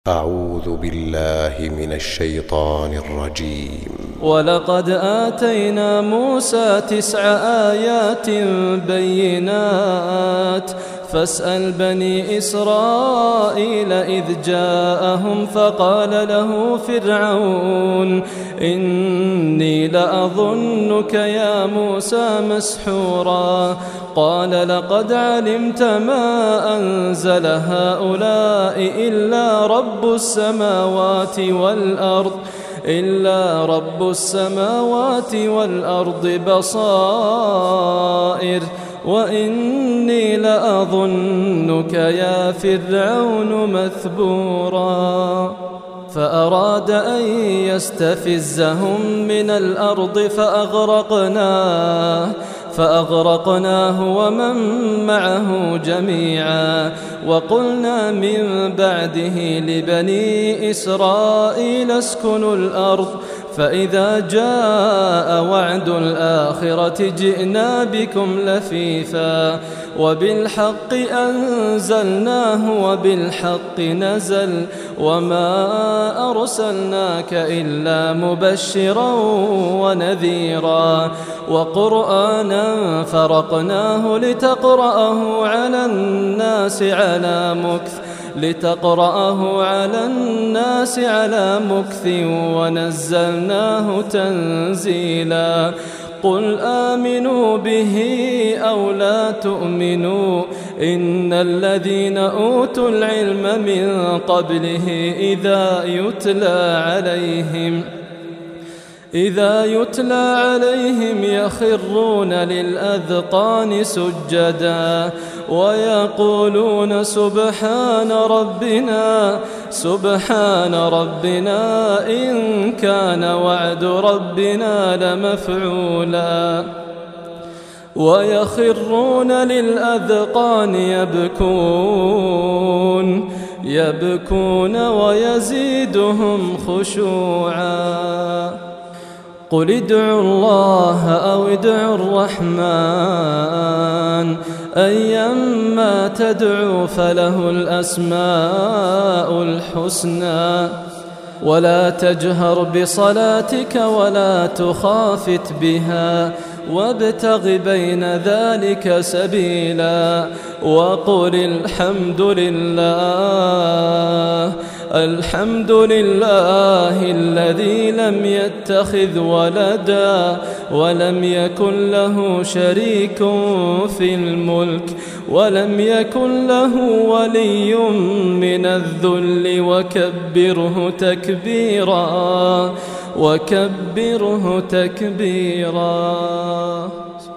أعوذ بالله من الشيطان الرجيم. ولقد آتينا موسى 9 آيات بينات فاسأل بني إسرائيل إذ جاءهم فقال له فرعون إني لأظنك يا موسى مسحورا قال لقد علمت ما أنزل هؤلاء إلا رب السماوات والأرض بصائر وإني لأظنك يا فرعون مثبورا فأراد أن يستفزهم من الأرض فأغرقناه ومن معه جميعا وقلنا من بعده لبني إسرائيل اسكنوا الأرض فإذا جاء وعد الآخرة جئنا بكم لفيفا وبالحق أنزلناه وبالحق نزل وما أرسلناك إلا مبشرا ونذيرا وقرآنا فرقناه لتقرأه على الناس على مكث ونزلناه تنزيلا قل آمنوا به أو لا تؤمنوا إن الذين أوتوا العلم من قبله إذا يتلى عليهم يخرون للأذقان سجدا ويقولون سبحان ربنا إن كان وعد ربنا لمفعولا ويخرون للأذقان يبكون ويزيدهم خشوعا قل ادعوا الله أو ادعوا الرحمن أيما تدعوا فله الأسماء الحسنى ولا تجهر بصلاتك ولا تخافت بها وابتغ بين ذلك سبيلا وقل الحمد لله الذي لم يتخذ ولدا ولم يكن له شريك في الملك ولم يكن له ولي من الذل وكبره تكبيرا